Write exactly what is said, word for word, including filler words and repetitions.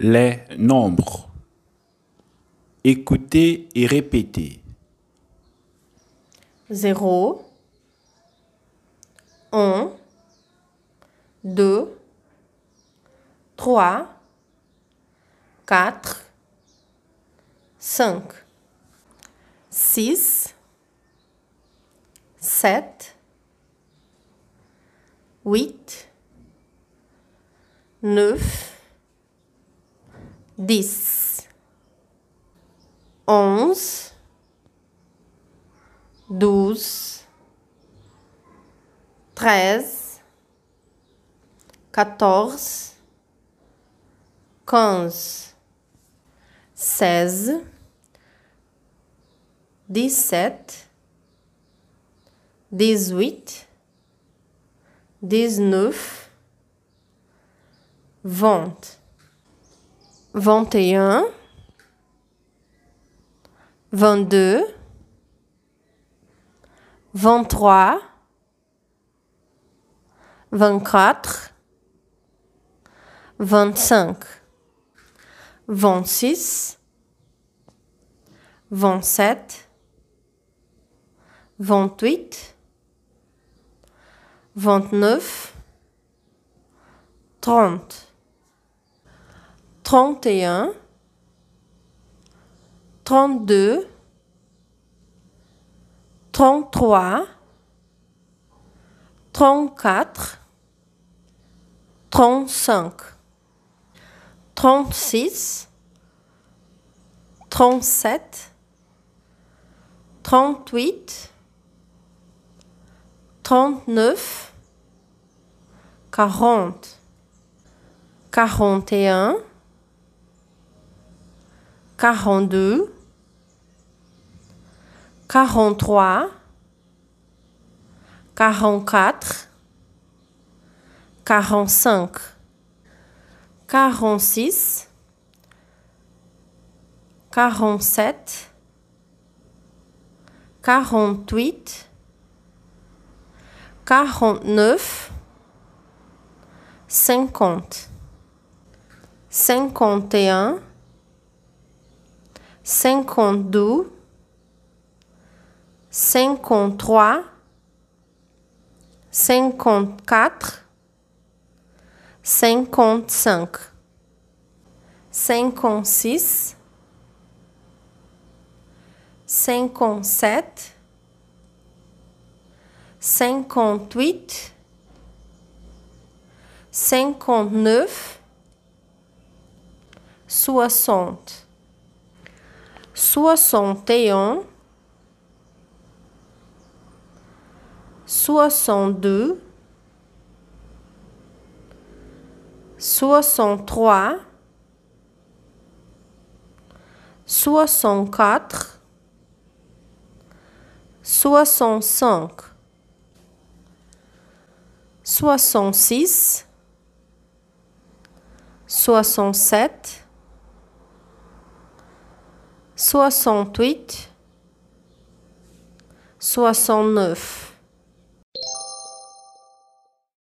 Les nombres. Écoutez et répétez. Zéro, un, deux, trois, quatre, cinq, six, sept, huit, neuf, dix, onze, douze, treize, quatorze, quinze, seize, dix-sept, dix-huit, dix-neuf, vingt, vingt et un, vingt-deux, vingt-trois, vingt-quatre, vingt-cinq, vingt-six, vingt-sept, vingt-huit, vingt-neuf, trente, trente et un, trente-deux, trente-trois, trente-quatre, trente-cinq, trente-six, trente-sept, trente-huit, trente-neuf, quarante, quarante et un, quarante-deux, quarante-trois, quarante-quatre, quarante-cinq, quarante-six, quarante-sept, quarante-huit, quarante-neuf, cinquante, cinquante et un, cinquante-deux, cinquante-trois, cinquante-quatre, cinquante-cinq, cinquante-six, cinquante-sept, cinquante-huit, cinquante-neuf, soixante, soixante et un, soixante-deux, soixante-trois, soixante-quatre, soixante-cinq, soixante-six, soixante-sept, soixante-huit, soixante-neuf.